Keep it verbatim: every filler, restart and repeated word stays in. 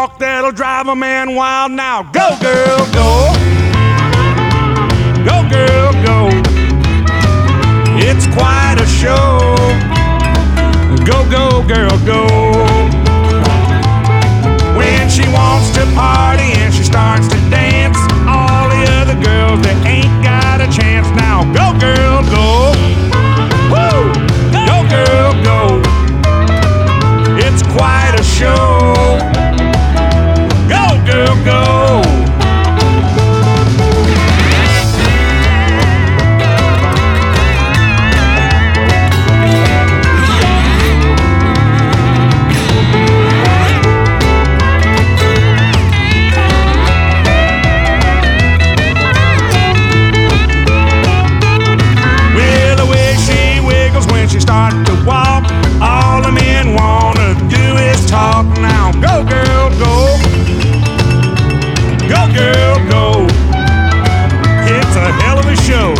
walk that'll drive a man wild now. Go, girl, go. Go, girl, go. It's quite a show. Go, go, girl, go. When she wants to party and she starts to dance, all the other girls, they ain't got a chance now. Go, girl, go. Woo! Go, girl, go. It's quite a show. Go, girl, go. She start to walk, all the men wanna do is talk now. Go, girl, go. Go, girl, go. It's a hell of a show.